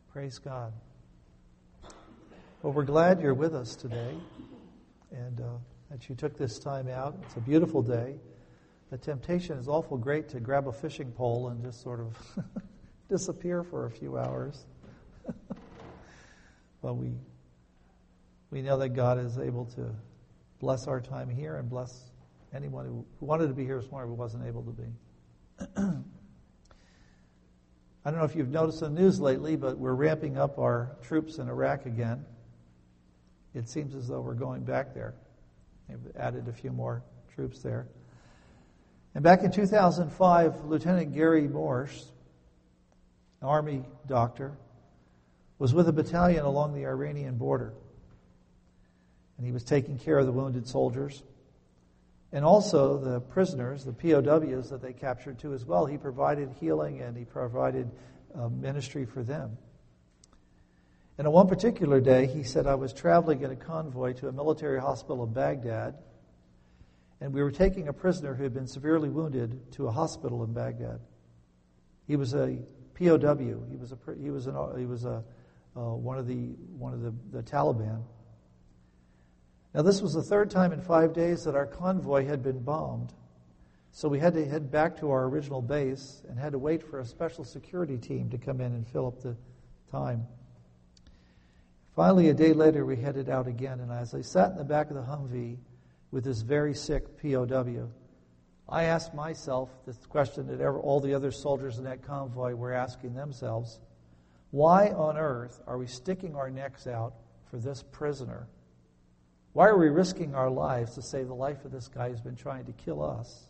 Praise God. Well, we're glad you're with us today and that you took this time out. It's a beautiful day. The temptation is awful great to grab a fishing pole and just sort of disappear for a few hours. But we know that God is able to bless our time here and bless anyone who wanted to be here this morning but wasn't able to be. I don't know if you've noticed in the news lately, but we're ramping up our troops in Iraq again. It seems as though we're going back there. They've added a few more troops there. And back in 2005, Lieutenant Gary Morse, an Army doctor, was with a battalion along the Iranian border. And he was taking care of the wounded soldiers. And also the prisoners, the POWs that they captured too as well. He provided healing and he provided ministry for them. And on one particular day, he said, I was traveling in a convoy to a military hospital in Baghdad, and we were taking a prisoner who had been severely wounded to a hospital in Baghdad. He was a POW. He was one of the Taliban. Now, this was the third time in 5 days that our convoy had been bombed. So we had to head back to our original base and had to wait for a special security team to come in and fill up the time. Finally, a day later, we headed out again. And as I sat in the back of the Humvee with this very sick POW, I asked myself this question that all the other soldiers in that convoy were asking themselves. Why on earth are we sticking our necks out for this prisoner? Why are we risking our lives to save the life of this guy who's been trying to kill us?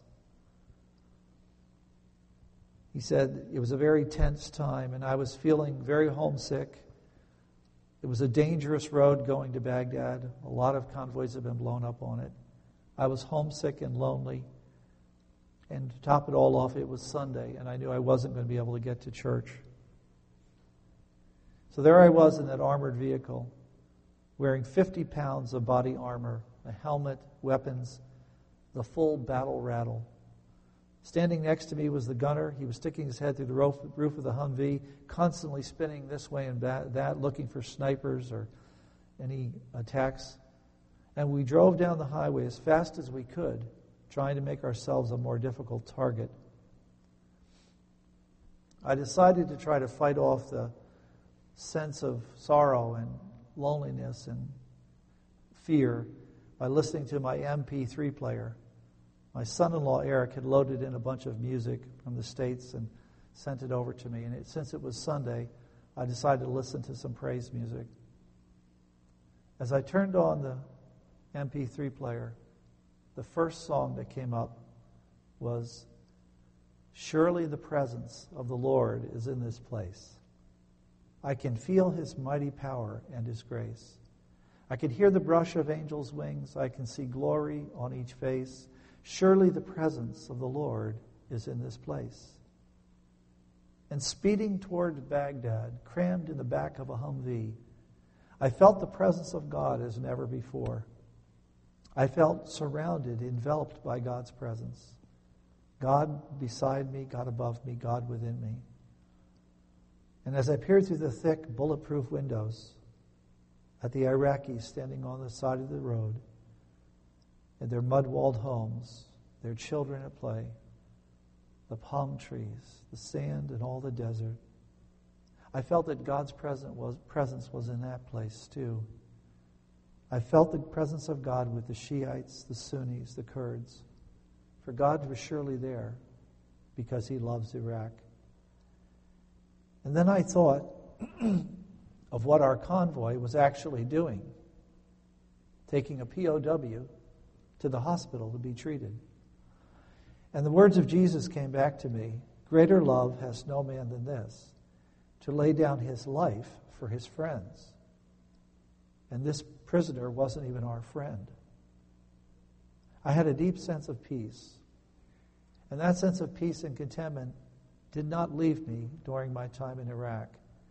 He said it was a very tense time, and I was feeling very homesick. It was a dangerous road going to Baghdad. A lot of convoys had been blown up on it. I was homesick and lonely. And to top it all off, it was Sunday, and I knew I wasn't going to be able to get to church. So there I was in that armored vehicle, wearing 50 pounds of body armor, a helmet, weapons, the full battle rattle. Standing next to me was the gunner. He was sticking his head through the roof of the Humvee, constantly spinning this way and that, looking for snipers or any attacks. And we drove down the highway as fast as we could, trying to make ourselves a more difficult target. I decided to try to fight off the sense of sorrow and loneliness and fear by listening to my MP3 player. My son-in-law Eric had loaded in a bunch of music from the States and sent it over to me. And since it was Sunday, I decided to listen to some praise music. As I turned on the MP3 player, the first song that came up was, "Surely the presence of the Lord is in this place. I can feel His mighty power and His grace. I can hear the brush of angels' wings. I can see glory on each face. Surely the presence of the Lord is in this place." And speeding toward Baghdad, crammed in the back of a Humvee, I felt the presence of God as never before. I felt surrounded, enveloped by God's presence. God beside me, God above me, God within me. And as I peered through the thick, bulletproof windows at the Iraqis standing on the side of the road, in their mud-walled homes, their children at play, the palm trees, the sand, and all the desert, I felt that God's presence was in that place too. I felt the presence of God with the Shiites, the Sunnis, the Kurds, for God was surely there because He loves Iraq. And then I thought of what our convoy was actually doing, taking a POW to the hospital to be treated. And the words of Jesus came back to me, "Greater love has no man than this, to lay down his life for his friends." And this prisoner wasn't even our friend. I had a deep sense of peace. And that sense of peace and contentment did not leave me during my time in Iraq.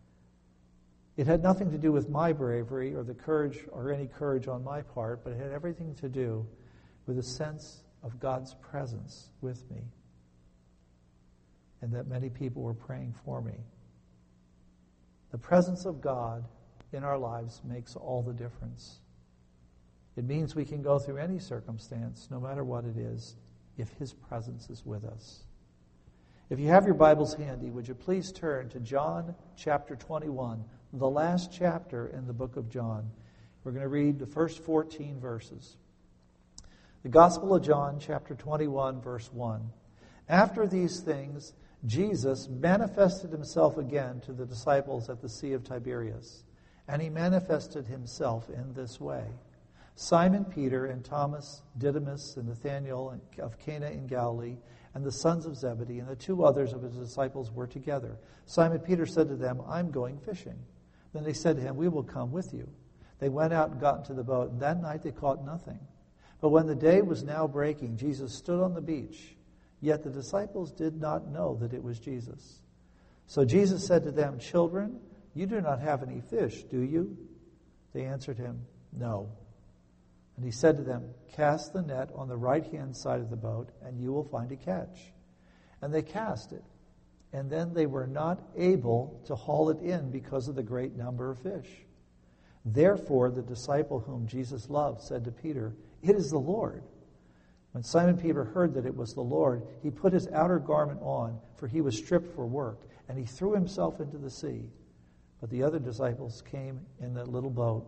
It had nothing to do with my bravery or the courage or any courage on my part, but it had everything to do with a sense of God's presence with me and that many people were praying for me. The presence of God in our lives makes all the difference. It means we can go through any circumstance, no matter what it is, if His presence is with us. If you have your Bibles handy, would you please turn to John chapter 21, the last chapter in the book of John. We're going to read the first 14 verses. The Gospel of John, chapter 21, verse 1. After these things, Jesus manifested Himself again to the disciples at the Sea of Tiberias, and He manifested Himself in this way. Simon Peter and Thomas, Didymus and Nathanael of Cana in Galilee, and the sons of Zebedee, and the two others of His disciples were together. Simon Peter said to them, "I'm going fishing." Then they said to him, "We will come with you." They went out and got into the boat, and that night they caught nothing. But when the day was now breaking, Jesus stood on the beach. Yet the disciples did not know that it was Jesus. So Jesus said to them, "Children, you do not have any fish, do you?" They answered Him, "No." And He said to them, "Cast the net on the right-hand side of the boat, and you will find a catch." And they cast it. And then they were not able to haul it in because of the great number of fish. Therefore the disciple whom Jesus loved said to Peter, "It is the Lord." When Simon Peter heard that it was the Lord, he put his outer garment on, for he was stripped for work, and he threw himself into the sea. But the other disciples came in the little boat,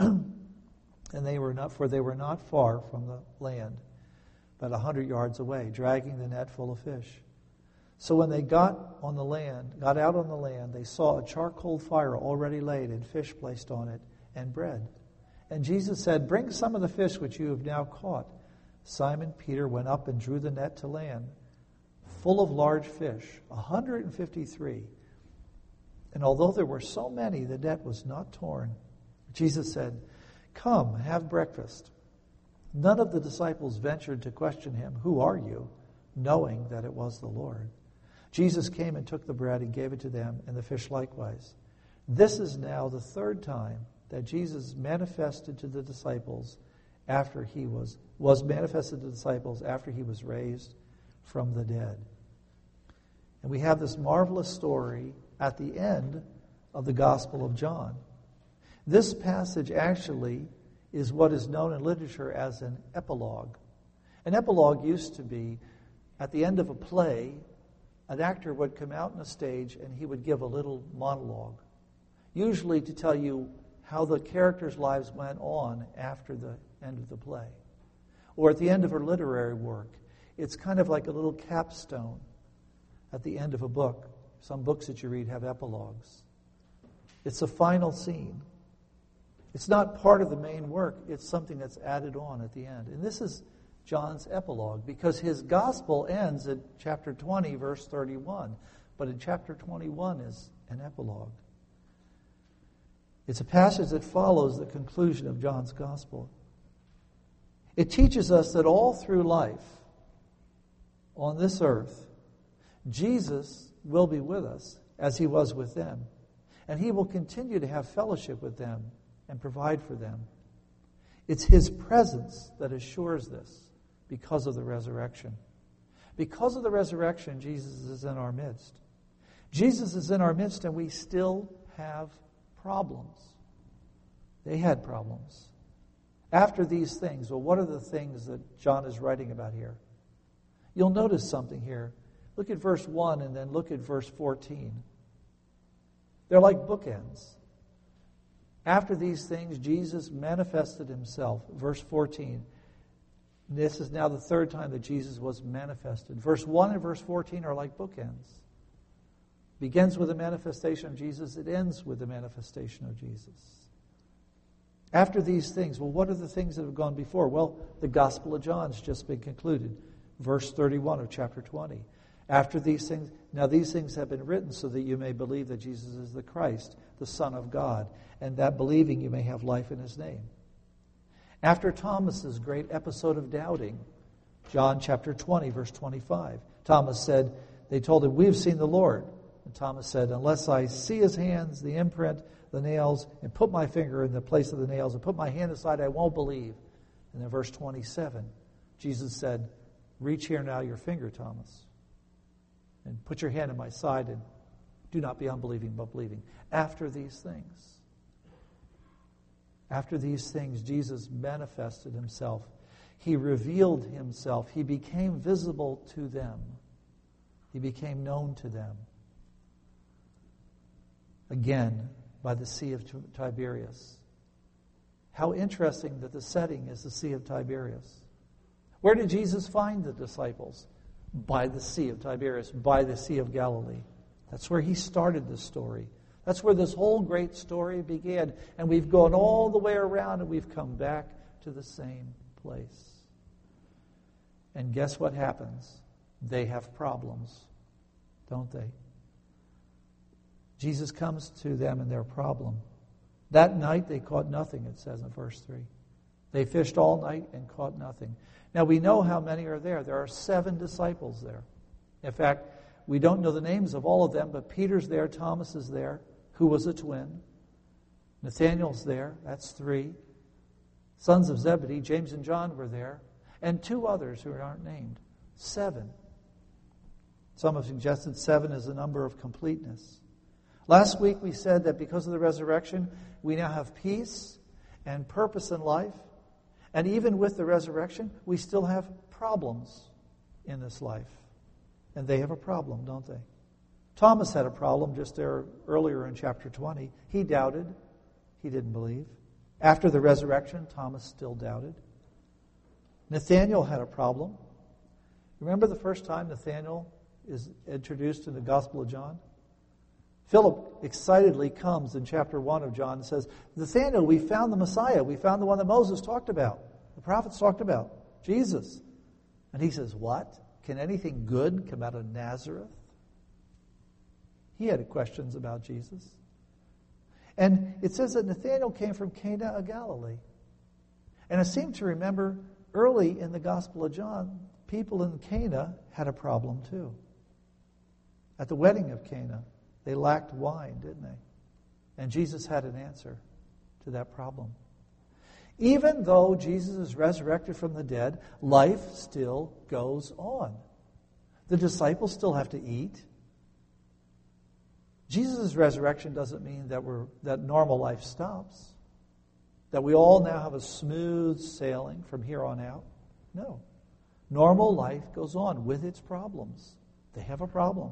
and they were not far from the land, but 100 yards away, dragging the net full of fish. So when they got out on the land, they saw a charcoal fire already laid, and fish placed on it, and bread. And Jesus said, "Bring some of the fish which you have now caught." Simon Peter went up and drew the net to land, full of large fish, 153. And although there were so many, the net was not torn. Jesus said, "Come, have breakfast." None of the disciples ventured to question Him, "Who are you?" knowing that it was the Lord. Jesus came and took the bread and gave it to them, and the fish likewise. This is now the third time that Jesus manifested to the disciples after He was manifested to the disciples after He was raised from the dead. And we have this marvelous story at the end of the Gospel of John. This passage actually is what is known in literature as an epilogue. An epilogue used to be, at the end of a play, an actor would come out on a stage and he would give a little monologue, usually to tell you how the characters' lives went on after the end of the play. Or at the end of a literary work, it's kind of like a little capstone at the end of a book. Some books that you read have epilogues. It's a final scene. It's not part of the main work. It's something that's added on at the end. And this is John's epilogue, because his gospel ends at chapter 20, verse 31. But in chapter 21 is an epilogue. It's a passage that follows the conclusion of John's gospel. It teaches us that all through life on this earth, Jesus will be with us as He was with them. And He will continue to have fellowship with them and provide for them. It's His presence that assures this because of the resurrection. Because of the resurrection, Jesus is in our midst. Jesus is in our midst, and we still have problems. They had problems. After these things, well, what are the things that John is writing about here? You'll notice something here. Look at verse 1 and then look at verse 14. They're like bookends. After these things, Jesus manifested Himself. Verse 14. This is now the third time that Jesus was manifested. Verse 1 and verse 14 are like bookends. Begins with the manifestation of Jesus. It ends with the manifestation of Jesus. After these things, well, what are the things that have gone before? Well, the Gospel of John has just been concluded. Verse 31 of chapter 20. After these things, now these things have been written so that you may believe that Jesus is the Christ, the Son of God, and that believing you may have life in His name. After Thomas's great episode of doubting, John chapter 20, verse 25, Thomas said, they told him, "We have seen the Lord." And Thomas said, "Unless I see His hands, the imprint, the nails, and put my finger in the place of the nails, and put my hand aside, I won't believe." And then verse 27, Jesus said, "Reach here now your finger, Thomas, and put your hand in my side, and Do not be unbelieving, but believing. After these things, Jesus manifested himself. He revealed himself. He became visible to them. He became known to them. Again, by the Sea of Tiberias. How interesting that the setting is the Sea of Tiberias. Where did Jesus find the disciples? By the Sea of Tiberias, by the Sea of Galilee. That's where he started the story. That's where this whole great story began. And we've gone all the way around and we've come back to the same place. And guess what happens? They have problems, don't they? Jesus comes to them in their problem. That night they caught nothing, it says in verse 3. They fished all night and caught nothing. Now we know how many are there. There are 7 disciples there. In fact, we don't know the names of all of them, but Peter's there, Thomas is there, who was a twin. Nathanael's there, that's 3. Sons of Zebedee, James and John were there. And 2 others who aren't named. 7. Some have suggested 7 is the number of completeness. Last week we said that because of the resurrection, we now have peace and purpose in life. And even with the resurrection, we still have problems in this life. And they have a problem, don't they? Thomas had a problem just there earlier in chapter 20. He doubted. He didn't believe. After the resurrection, Thomas still doubted. Nathanael had a problem. Remember the first time Nathanael is introduced in the Gospel of John? Philip excitedly comes in chapter 1 of John and says, Nathanael, we found the Messiah. We found the one that Moses talked about. The prophets talked about. Jesus. And he says, what? Can anything good come out of Nazareth? He had questions about Jesus. And it says that Nathanael came from Cana of Galilee. And I seem to remember early in the Gospel of John, people in Cana had a problem too. At the wedding of Cana, they lacked wine, didn't they? And Jesus had an answer to that problem. Even though Jesus is resurrected from the dead, life still goes on. The disciples still have to eat. Jesus' resurrection doesn't mean that normal life stops, that we all now have a smooth sailing from here on out. No. Normal life goes on with its problems. They have a problem.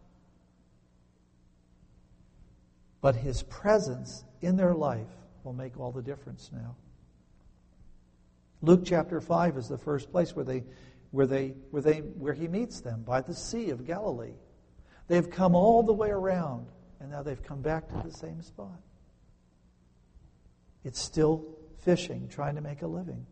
But his presence in their life will make all the difference now. Luke chapter 5 is the first place where he meets them, by the Sea of Galilee. They've come all the way around, and now they've come back to the same spot. It's still fishing, trying to make a living.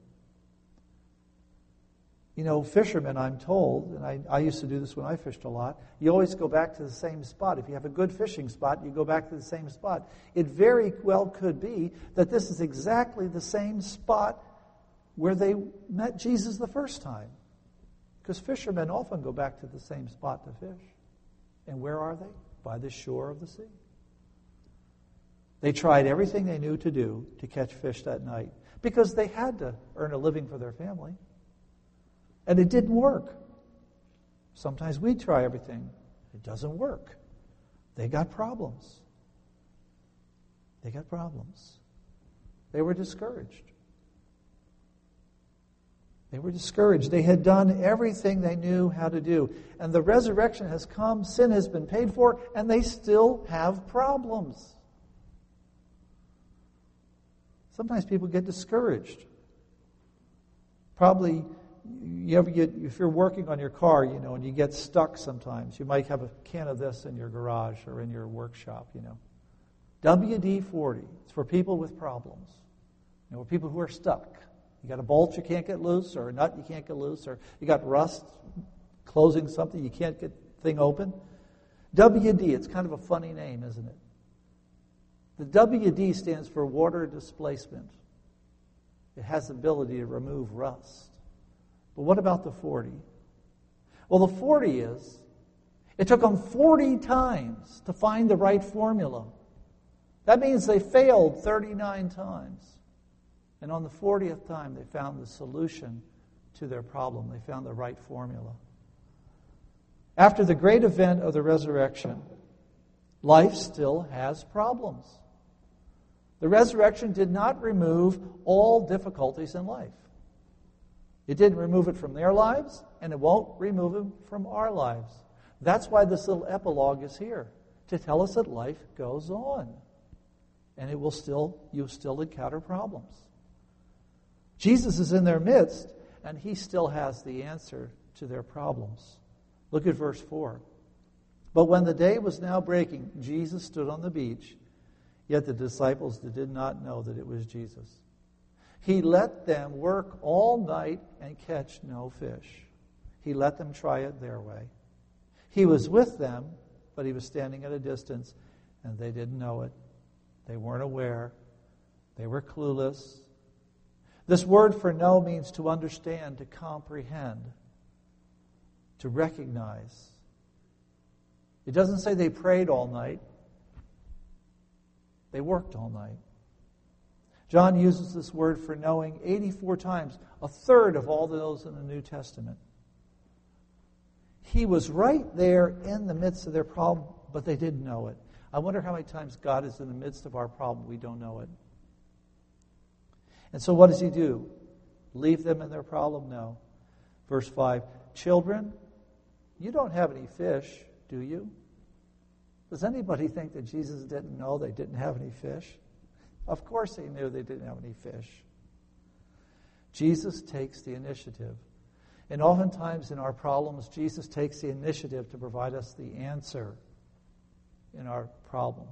You know, fishermen, I'm told, and I used to do this when I fished a lot, you always go back to the same spot. If you have a good fishing spot, you go back to the same spot. It very well could be that this is exactly the same spot where they met Jesus the first time. Because fishermen often go back to the same spot to fish. And where are they? By the shore of the sea. They tried everything they knew to do to catch fish that night because they had to earn a living for their family. And it didn't work. Sometimes we try everything. It doesn't work. They got problems. They got problems. They were discouraged. They were discouraged. They had done everything they knew how to do. And the resurrection has come, sin has been paid for, and they still have problems. Sometimes people get discouraged. Probably, if you're working on your car, and you get stuck sometimes, you might have a can of this in your garage or in your workshop, WD-40, it's for people with problems. People who are stuck. You got a bolt you can't get loose, or a nut you can't get loose, or you got rust closing something, you can't get the thing open. WD, it's kind of a funny name, isn't it? The WD stands for water displacement. It has the ability to remove rust. But what about the 40? Well, the 40 is, it took them 40 times to find the right formula. That means they failed 39 times. And on the 40th time, they found the solution to their problem. They found the right formula. After the great event of the resurrection, Life still has problems. The resurrection did not remove all difficulties in life. It didn't remove it from their lives, and it won't remove it from our lives. That's why this little epilogue is here, to tell us that life goes on. And you'll still encounter problems. Jesus is in their midst, and he still has the answer to their problems. Look at verse 4. But when the day was now breaking, Jesus stood on the beach, yet the disciples did not know that it was Jesus. He let them work all night and catch no fish. He let them try it their way. He was with them, but he was standing at a distance, and they didn't know it. They weren't aware. They were clueless. This word for know means to understand, to comprehend, to recognize. It doesn't say they prayed all night. They worked all night. John uses this word for knowing 84 times, a third of all those in the New Testament. He was right there in the midst of their problem, but they didn't know it. I wonder how many times God is in the midst of our problem, we don't know it. And so what does he do? Leave them in their problem? No. Verse 5, children, you don't have any fish, do you? Does anybody think that Jesus didn't know they didn't have any fish? Of course he knew they didn't have any fish. Jesus takes the initiative. And oftentimes in our problems, Jesus takes the initiative to provide us the answer in our problem.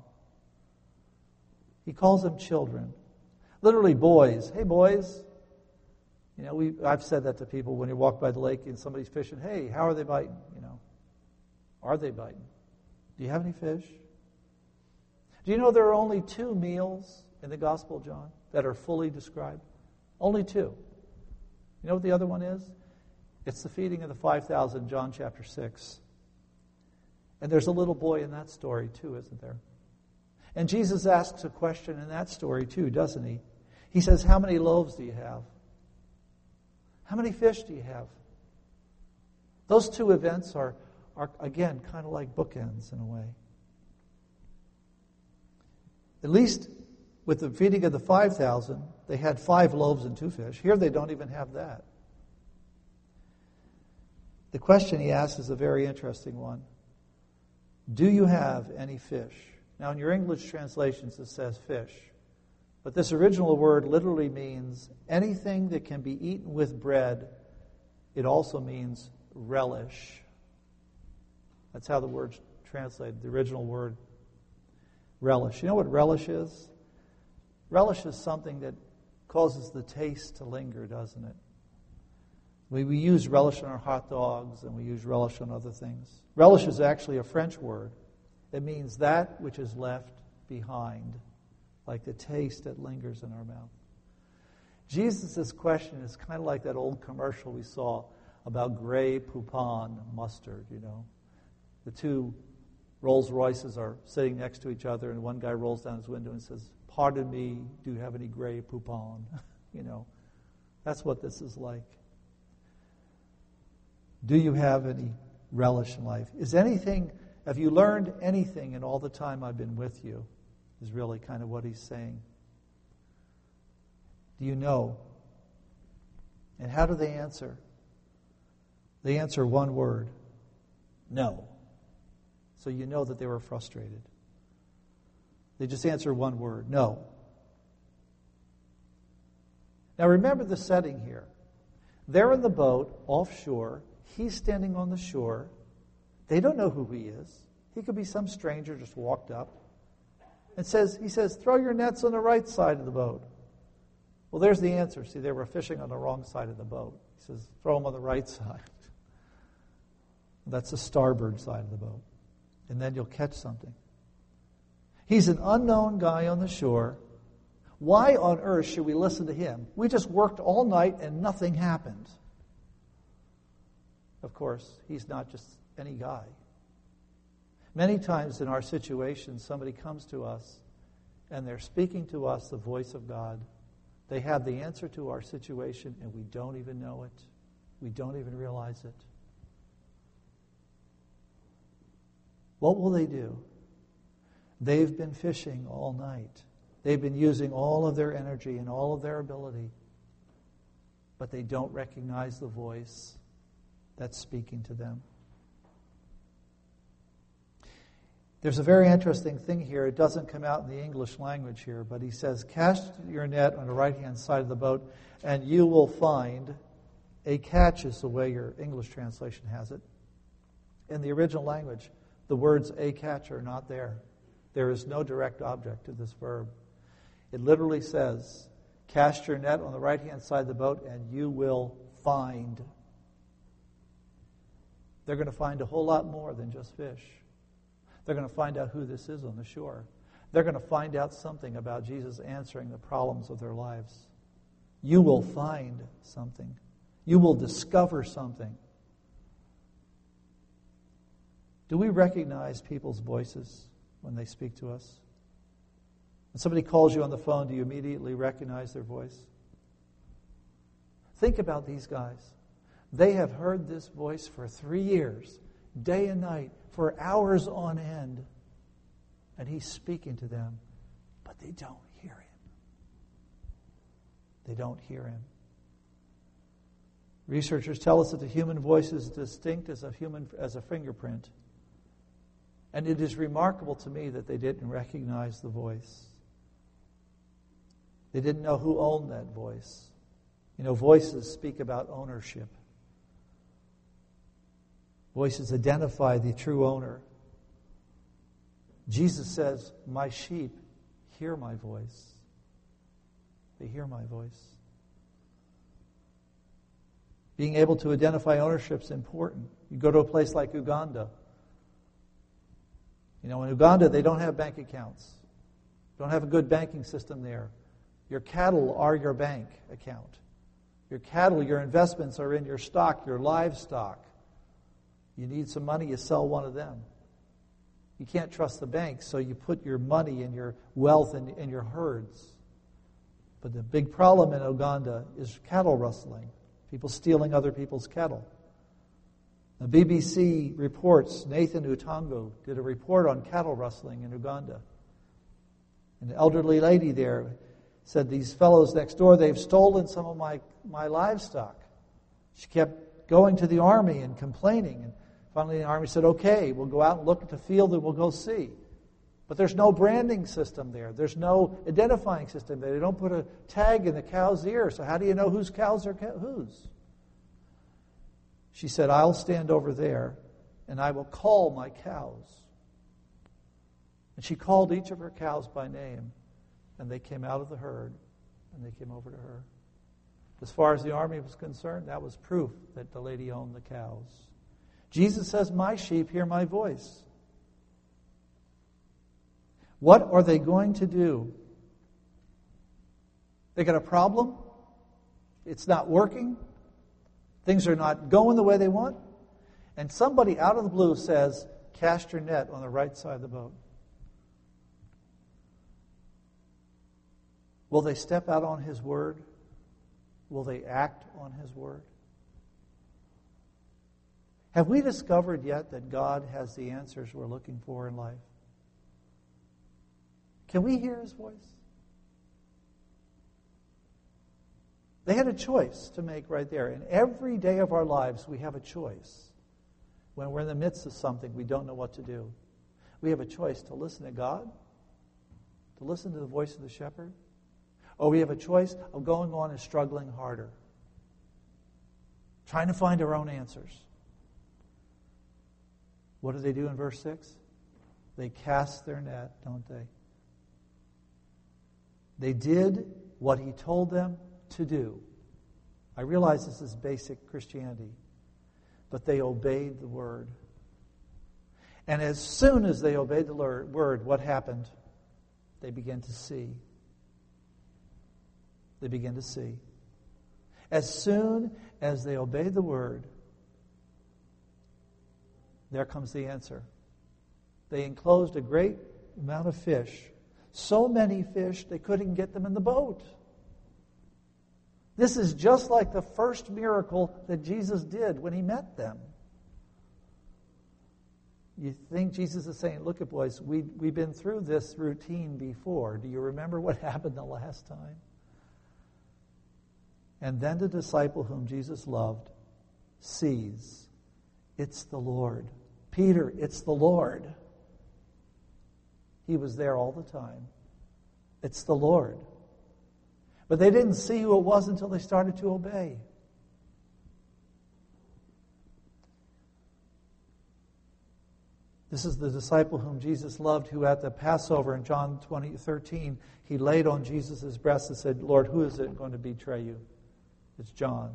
He calls them children. Literally boys. Hey, boys. You know, I've said that to people when you walk by the lake and somebody's fishing. Hey, how are they biting? You know, are they biting? Do you have any fish? Do you know there are only 2 meals in the Gospel of John that are fully described? Only 2. You know what the other one is? It's the feeding of the 5,000, John chapter 6. And there's a little boy in that story too, isn't there? And Jesus asks a question in that story too, doesn't he? He says, how many loaves do you have? How many fish do you have? Those 2 events are again, kind of like bookends in a way. At least with the feeding of the 5,000, they had 5 loaves and 2 fish. Here they don't even have that. The question he asks is a very interesting one. Do you have any fish? Now in your English translations it says fish. But this original word literally means anything that can be eaten with bread. It also means relish. That's how the word's translated, the original word, relish. You know what relish is? Relish is something that causes the taste to linger, doesn't it? We use relish on our hot dogs, and we use relish on other things. Relish is actually a French word. It means that which is left behind, like the taste that lingers in our mouth. Jesus' question is kind of like that old commercial we saw about Grey Poupon mustard, you know. The 2 Rolls Royces are sitting next to each other, and one guy rolls down his window and says, pardon me, do you have any Grey Poupon? You know, that's what this is like. Do you have any relish in life? Have you learned anything in all the time I've been with you? Is really kind of what he's saying. Do you know? And how do they answer? They answer one word. No. So you know that they were frustrated. They just answer one word. No. Now remember the setting here. They're in the boat offshore. He's standing on the shore. They don't know who he is. He could be some stranger just walked up. And he says, throw your nets on the right side of the boat. Well, there's the answer. See, they were fishing on the wrong side of the boat. He says, throw them on the right side. That's the starboard side of the boat. And then you'll catch something. He's an unknown guy on the shore. Why on earth should we listen to him? We just worked all night and nothing happened. Of course, he's not just any guy. Many times in our situations, somebody comes to us and they're speaking to us the voice of God. They have the answer to our situation and we don't even know it. We don't even realize it. What will they do? They've been fishing all night. They've been using all of their energy and all of their ability, but they don't recognize the voice that's speaking to them. There's a very interesting thing here. It doesn't come out in the English language here, but he says, cast your net on the right-hand side of the boat, and you will find a catch, is the way your English translation has it. In the original language, the words a catch are not there. There is no direct object to this verb. It literally says, cast your net on the right-hand side of the boat, and you will find. They're going to find a whole lot more than just fish. They're going to find out who this is on the shore. They're going to find out something about Jesus answering the problems of their lives. You will find something. You will discover something. Do we recognize people's voices when they speak to us? When somebody calls you on the phone, do you immediately recognize their voice? Think about these guys. They have heard this voice for 3 years, day and night, for hours on end. And he's speaking to them, but they don't hear him. They don't hear him. Researchers tell us that the human voice is distinct as a fingerprint. And it is remarkable to me that they didn't recognize the voice. They didn't know who owned that voice. You know, voices speak about ownership. Voices identify the true owner. Jesus says, my sheep hear my voice. They hear my voice. Being able to identify ownership is important. You go to a place like Uganda. You know, in Uganda, they don't have bank accounts. Don't have a good banking system there. Your cattle are your bank account. Your cattle, your investments are in your stock, your livestock. You need some money, you sell one of them. You can't trust the bank, so you put your money and your wealth in your herds. But the big problem in Uganda is cattle rustling, people stealing other people's cattle. The BBC reports, Nathan Utango did a report on cattle rustling in Uganda. An elderly lady there said, these fellows next door, they've stolen some of my livestock. She kept going to the army and complaining. And finally the army said, okay, we'll go out and look at the field and we'll go see. But there's no branding system there. There's no identifying system there. They don't put a tag in the cow's ear. So how do you know whose cows are whose? She said, I'll stand over there and I will call my cows. And she called each of her cows by name. And they came out of the herd and they came over to her. As far as the army was concerned, that was proof that the lady owned the cows. Jesus says, my sheep hear my voice. What are they going to do? They got a problem? It's not working? Things are not going the way they want? And somebody out of the blue says, cast your net on the right side of the boat. Will they step out on His word? Will they act on His word? Have we discovered yet that God has the answers we're looking for in life? Can we hear His voice? They had a choice to make right there. And every day of our lives, we have a choice. When we're in the midst of something, we don't know what to do. We have a choice to listen to God, to listen to the voice of the shepherd, or we have a choice of going on and struggling harder, trying to find our own answers. What do they do in verse 6? They cast their net, don't they? They did what He told them to do. I realize this is basic Christianity, but they obeyed the word. And as soon as they obeyed the word, what happened? They began to see. They began to see. As soon as they obeyed the word, there comes the answer. They enclosed a great amount of fish. So many fish, they couldn't get them in the boat. This is just like the first miracle that Jesus did when He met them. You think Jesus is saying, look at boys, we've been through this routine before. Do you remember what happened the last time? And then the disciple whom Jesus loved sees, it's the Lord. Peter, it's the Lord. He was there all the time. It's the Lord. But they didn't see who it was until they started to obey. This is the disciple whom Jesus loved, who at the Passover in John 20:13, he laid on Jesus' breast and said, Lord, who is it going to betray you? It's John.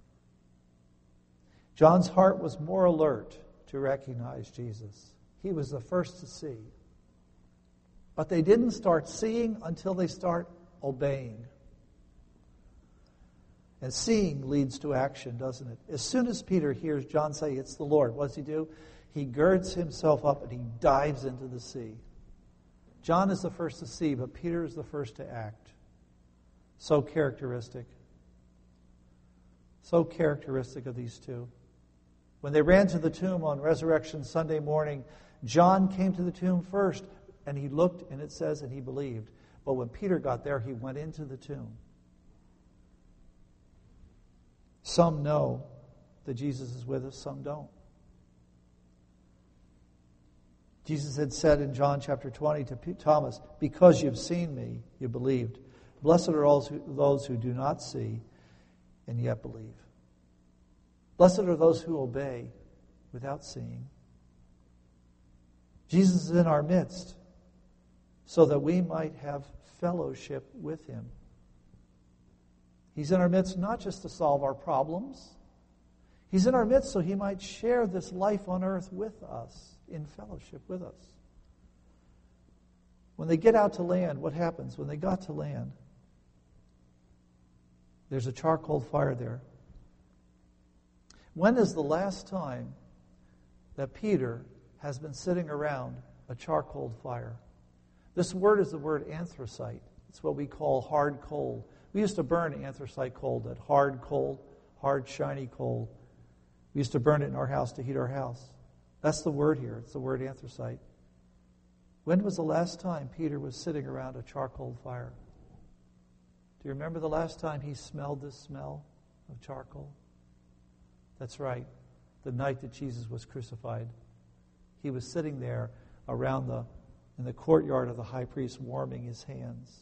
John's heart was more alert to recognize Jesus. He was the first to see. But they didn't start seeing until they start obeying. And seeing leads to action, doesn't it? As soon as Peter hears John say, it's the Lord, what does he do? He girds himself up and he dives into the sea. John is the first to see, but Peter is the first to act. So characteristic. So characteristic of these two. When they ran to the tomb on Resurrection Sunday morning, John came to the tomb first, and he looked, and it says, and he believed. But when Peter got there, he went into the tomb. Some know that Jesus is with us, some don't. Jesus had said in John chapter 20 to Thomas, because you've seen me, you believed. Blessed are those who do not see and yet believe. Blessed are those who obey without seeing. Jesus is in our midst so that we might have fellowship with him. He's in our midst not just to solve our problems. He's in our midst so he might share this life on earth with us, in fellowship with us. When they get out to land, what happens? When they got to land, there's a charcoal fire there. When is the last time that Peter has been sitting around a charcoal fire? This word is the word anthracite. It's what we call hard coal. We used to burn anthracite coal, that hard coal, hard, shiny coal. We used to burn it in our house to heat our house. That's the word here. It's the word anthracite. When was the last time Peter was sitting around a charcoal fire? Do you remember the last time he smelled the smell of charcoal? That's right. The night that Jesus was crucified. He was sitting there in the courtyard of the high priest, warming his hands.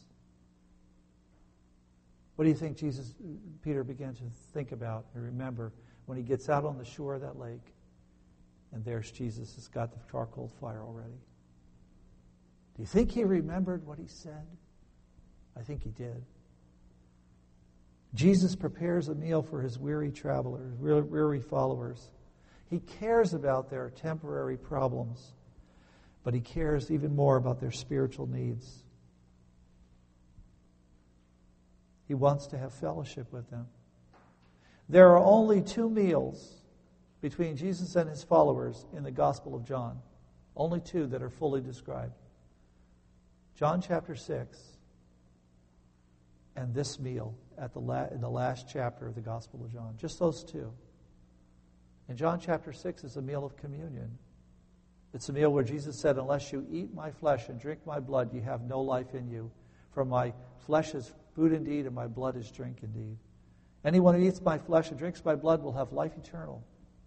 What do you think Peter began to think about and remember when he gets out on the shore of that lake, and there's Jesus has got the charcoal fire already? Do you think he remembered what he said? I think he did. Jesus prepares a meal for his weary travelers, weary followers. He cares about their temporary problems, but he cares even more about their spiritual needs. He wants to have fellowship with them. There are only 2 meals between Jesus and his followers in the Gospel of John. Only 2 that are fully described. John chapter 6 and this meal in the last chapter of the Gospel of John. Just those 2. And John chapter 6 is a meal of communion. It's a meal where Jesus said, unless you eat my flesh and drink my blood, you have no life in you. For my flesh is food indeed, and my blood is drink indeed. Anyone who eats my flesh and drinks my blood will have life eternal.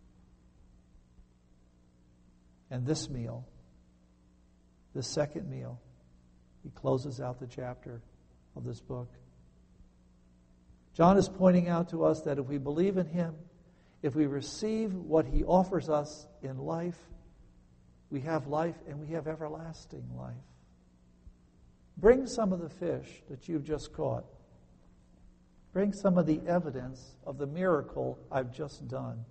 And this meal, this second meal, he closes out the chapter of this book. John is pointing out to us that if we believe in him, if we receive what he offers us in life, we have life and we have everlasting life. Bring some of the fish that you've just caught. Bring some of the evidence of the miracle I've just done.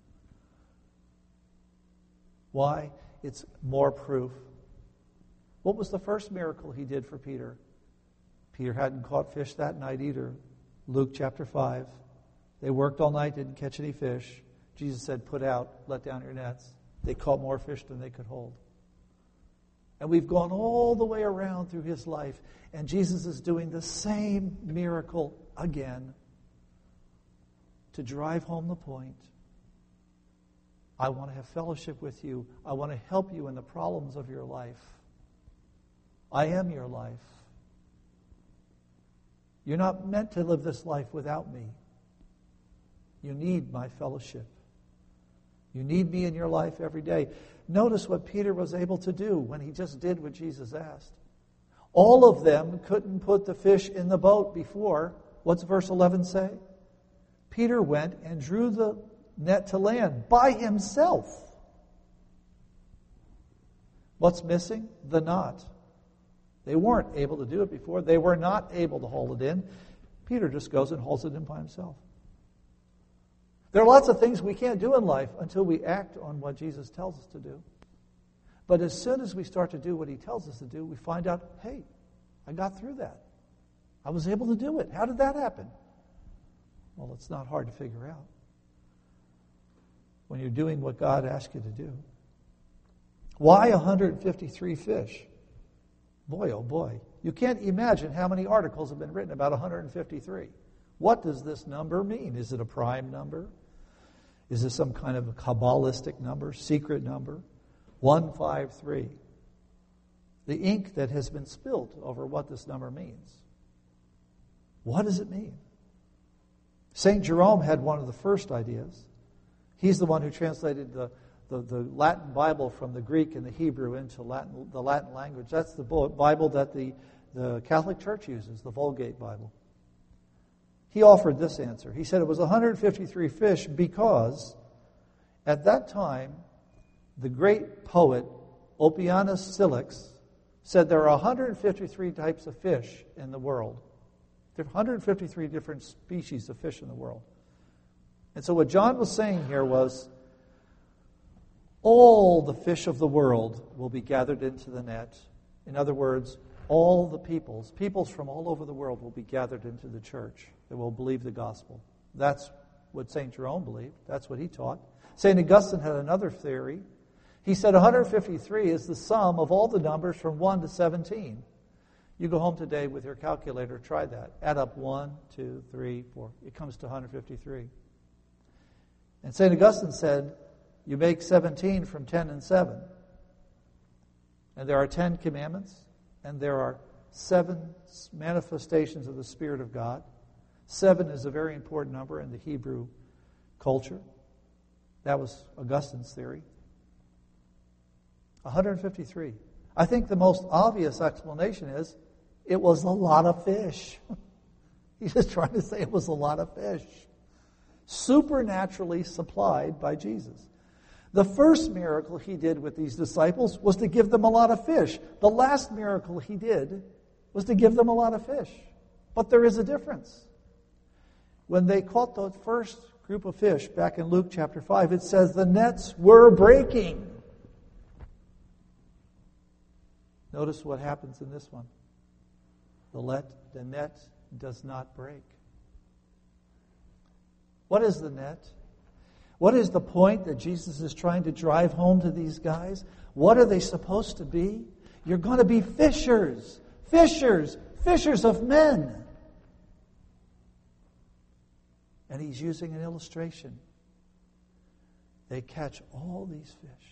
Why? It's more proof. What was the first miracle he did for Peter? Peter hadn't caught fish that night either. Luke chapter 5. They worked all night, didn't catch any fish. Jesus said, put out, let down your nets. They caught more fish than they could hold. And we've gone all the way around through his life, and Jesus is doing the same miracle again to drive home the point. I want to have fellowship with you. I want to help you in the problems of your life. I am your life. You're not meant to live this life without me. You need my fellowship. You need me in your life every day. Notice what Peter was able to do when he just did what Jesus asked. All of them couldn't put the fish in the boat before. What's verse 11 say? Peter went and drew the net to land by himself. What's missing? The knot. They weren't able to do it before. They were not able to hold it in. Peter just goes and holds it in by himself. There are lots of things we can't do in life until we act on what Jesus tells us to do. But as soon as we start to do what he tells us to do, we find out, hey, I got through that. I was able to do it. How did that happen? Well, it's not hard to figure out when you're doing what God asked you to do. Why 153 fish? Boy, oh boy. You can't imagine how many articles have been written about 153. What does this number mean? Is it a prime number? Is this some kind of a Kabbalistic number, secret number? 153. The ink that has been spilled over what this number means. What does it mean? St. Jerome had one of the first ideas. He's the one who translated the Latin Bible from the Greek and the Hebrew into the Latin language. That's the Bible that the Catholic Church uses, the Vulgate Bible. He offered this answer. He said it was 153 fish because at that time, the great poet Oppianus Silix said there are 153 types of fish in the world. There are 153 different species of fish in the world. And so what John was saying here was, all the fish of the world will be gathered into the net. In other words, all the peoples from all over the world will be gathered into the church that will believe the gospel. That's what St. Jerome believed. That's what he taught. St. Augustine had another theory. He said 153 is the sum of all the numbers from 1 to 17. You go home today with your calculator, try that. Add up 1, 2, 3, 4. It comes to 153. And St. Augustine said, you make 17 from 10 and 7. And there are 10 commandments, and there are 7 manifestations of the Spirit of God. 7 is a very important number in the Hebrew culture. That was Augustine's theory. 153. I think the most obvious explanation is it was a lot of fish. He's just trying to say it was a lot of fish. Supernaturally supplied by Jesus. The first miracle he did with these disciples was to give them a lot of fish. The last miracle he did was to give them a lot of fish. But there is a difference. When they caught the first group of fish back in Luke chapter 5, it says the nets were breaking. Notice what happens in this one. The net does not break. What is the net? What is the point that Jesus is trying to drive home to these guys? What are they supposed to be? You're going to be fishers. Fishers. Fishers of men. And he's using an illustration. They catch all these fish.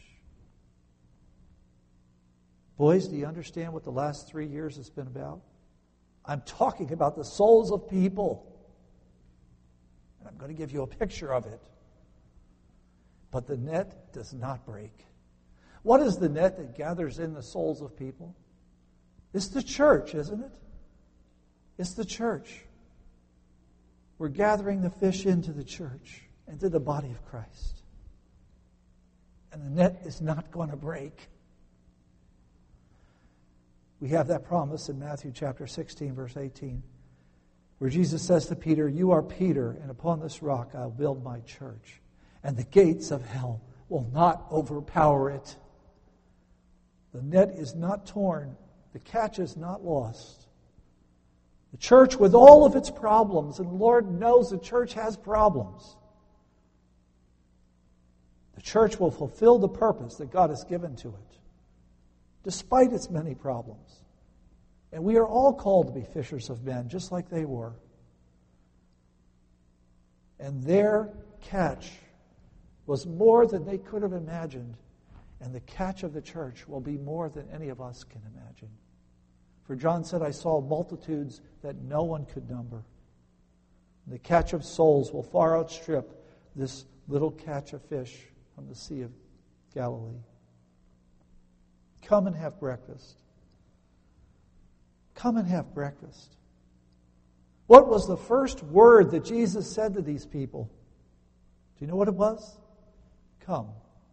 Boys, do you understand what the last 3 years has been about? I'm talking about the souls of people. And I'm going to give you a picture of it. But the net does not break. What is the net that gathers in the souls of people? It's the church, isn't it? It's the church. We're gathering the fish into the church, into the body of Christ. And the net is not going to break. We have that promise in Matthew chapter 16, verse 18, where Jesus says to Peter, "You are Peter, and upon this rock I'll build my church, and the gates of hell will not overpower it." The net is not torn. The catch is not lost. The church, with all of its problems, and the Lord knows the church has problems, the church will fulfill the purpose that God has given to it, despite its many problems. And we are all called to be fishers of men, just like they were. And their catch was more than they could have imagined. And the catch of the church will be more than any of us can imagine. For John said, I saw multitudes that no one could number. The catch of souls will far outstrip this little catch of fish from the Sea of Galilee. Come and have breakfast. Come and have breakfast. What was the first word that Jesus said to these people? Do you know what it was? Come.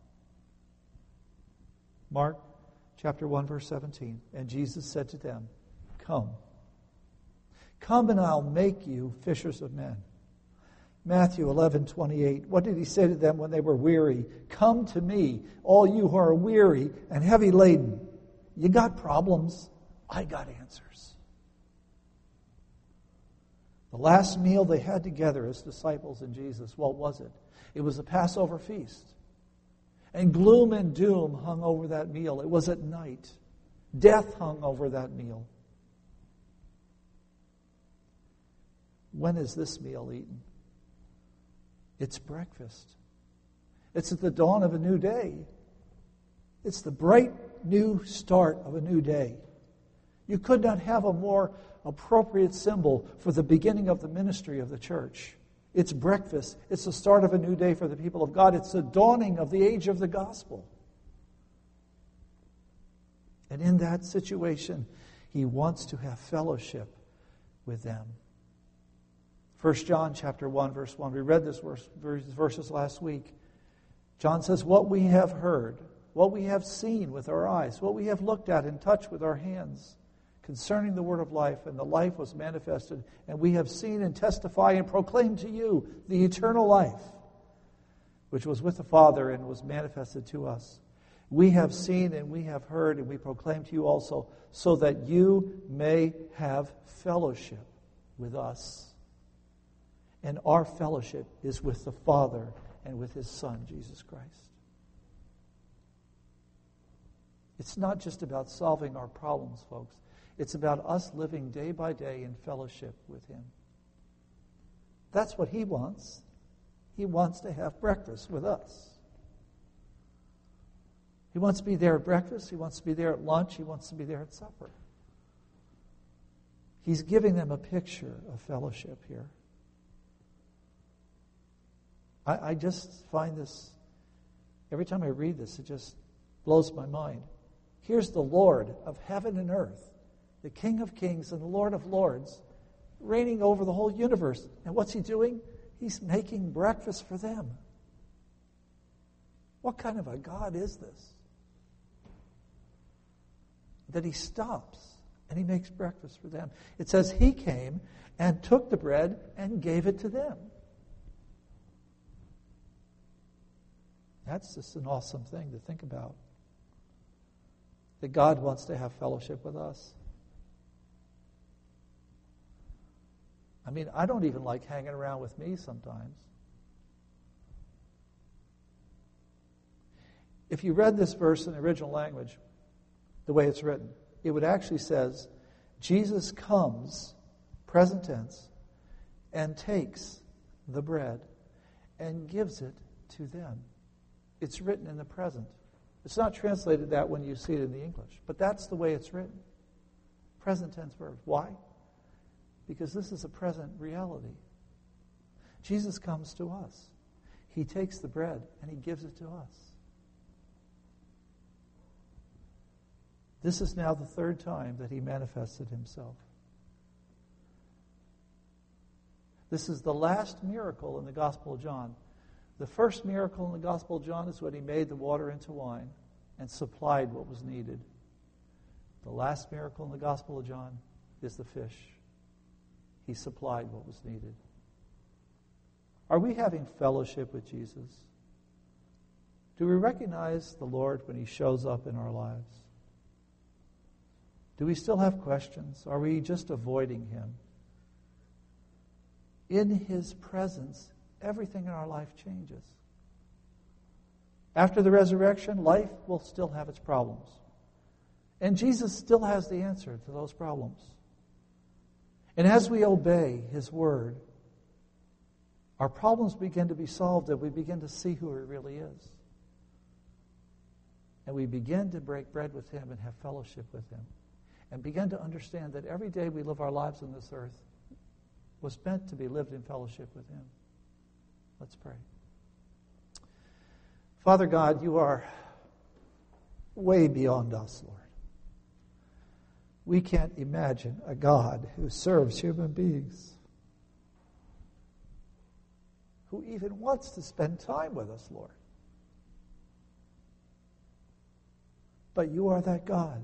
Mark chapter 1, verse 17. And Jesus said to them, Come. Come and I'll make you fishers of men. Matthew 11:28. What did he say to them when they were weary? Come to me, all you who are weary and heavy laden. You got problems. I got answers. The last meal they had together as disciples and Jesus, what was it? It was a Passover feast. And gloom and doom hung over that meal. It was at night. Death hung over that meal. When is this meal eaten? It's breakfast. It's at the dawn of a new day. It's the bright new start of a new day. You could not have a more appropriate symbol for the beginning of the ministry of the church. It's breakfast. It's the start of a new day for the people of God. It's the dawning of the age of the gospel. And in that situation, he wants to have fellowship with them. 1 John chapter 1, verse 1. We read this verses last week. John says, what we have heard, what we have seen with our eyes, what we have looked at and touched with our hands, concerning the word of life, and the life was manifested, and we have seen and testify and proclaim to you the eternal life, which was with the Father and was manifested to us. We have seen and we have heard and we proclaim to you also, so that you may have fellowship with us. And our fellowship is with the Father and with His Son, Jesus Christ. It's not just about solving our problems, folks. It's about us living day by day in fellowship with Him. That's what He wants. He wants to have breakfast with us. He wants to be there at breakfast. He wants to be there at lunch. He wants to be there at supper. He's giving them a picture of fellowship here. I just find this, every time I read this, it just blows my mind. Here's the Lord of heaven and earth, the King of kings and the Lord of lords, reigning over the whole universe. And what's He doing? He's making breakfast for them. What kind of a God is this? That He stops and He makes breakfast for them. It says He came and took the bread and gave it to them. That's just an awesome thing to think about. That God wants to have fellowship with us. I mean, I don't even like hanging around with me sometimes. If you read this verse in the original language, the way it's written, it would actually says, Jesus comes, present tense, and takes the bread and gives it to them. It's written in the present. It's not translated that when you see it in the English, but that's the way it's written. Present tense verb. Why? Because this is a present reality. Jesus comes to us. He takes the bread and He gives it to us. This is now the third time that He manifested Himself. This is the last miracle in the Gospel of John. The first miracle in the Gospel of John is when He made the water into wine and supplied what was needed. The last miracle in the Gospel of John is the fish. He supplied what was needed. Are we having fellowship with Jesus? Do we recognize the Lord when He shows up in our lives? Do we still have questions? Are we just avoiding Him? In His presence, everything in our life changes. After the resurrection, life will still have its problems. And Jesus still has the answer to those problems. And as we obey His word, our problems begin to be solved and we begin to see who He really is. And we begin to break bread with Him and have fellowship with Him. And begin to understand that every day we live our lives on this earth was meant to be lived in fellowship with Him. Let's pray. Father God, You are way beyond us, Lord. We can't imagine a God who serves human beings, who even wants to spend time with us, Lord. But You are that God.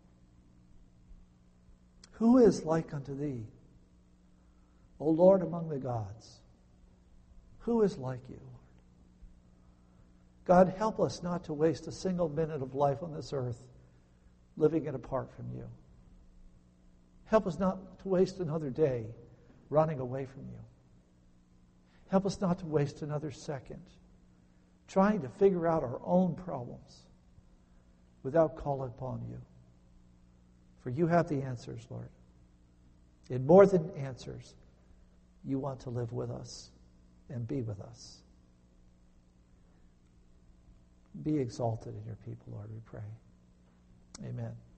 Who is like unto Thee, O Lord among the gods? Who is like You, Lord? God, help us not to waste a single minute of life on this earth living it apart from You. Help us not to waste another day running away from You. Help us not to waste another second trying to figure out our own problems without calling upon You. For You have the answers, Lord. And more than answers, You want to live with us and be with us. Be exalted in Your people, Lord, we pray. Amen.